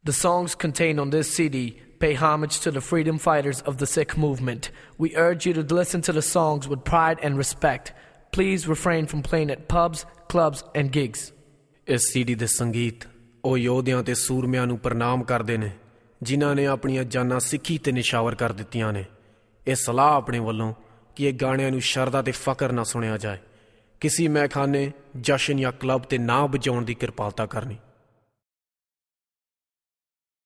The songs contained on this CD pay homage to the freedom fighters of the Sikh movement. We urge you to listen to the songs with pride and respect. Please refrain from playing at pubs, clubs and gigs. ਇਸ CD ਦੇ ਸੰਗੀਤ ਉਹ ਯੋਧਿਆਂ ਤੇ ਸੂਰਮਿਆਂ ਨੂੰ ਪ੍ਰਣਾਮ ਕਰਦੇ ਨੇ ਜਿਨ੍ਹਾਂ ਨੇ ਆਪਣੀਆਂ ਜਾਨਾਂ ਸਿੱਖੀ ਤੇ ਨਿਸ਼ਾਵਰ ਕਰ ਦਿੱਤੀਆਂ ਨੇ। ਇਹ ਸਲਾਹ ਆਪਣੇ ਵੱਲੋਂ ਕਿ ਇਹ ਗਾਣਿਆਂ ਨੂੰ ਸ਼ਰਧਾ ਤੇ ਫਕਰ ਨਾ ਸੁਣਿਆ ਜਾਏ। ਕਿਸੇ ਮੈਖਾਨੇ, ਜਸ਼ਨ ਜਾਂ ਕਲੱਬ ਤੇ ਨਾ ਵਜਾਉਣ ਦੀ ਕਿਰਪਾਲਤਾ ਕਰਨੀ।